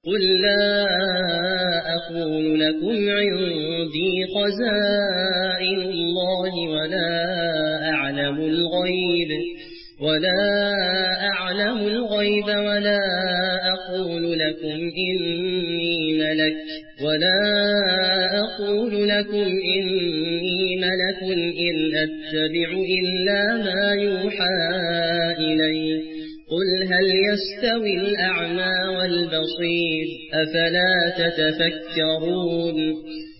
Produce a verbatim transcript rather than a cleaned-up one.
قل لا أقول لكم عندي خزائن الله ولا أعلم الغيب ولا أعلم الغيب ولا أقول لكم إني ملك ولا أقول لكم إني ملك إن أتبع إلا ما يوحى إلي قل هل يستوي الأعمى والبصير أفلا تتفكرون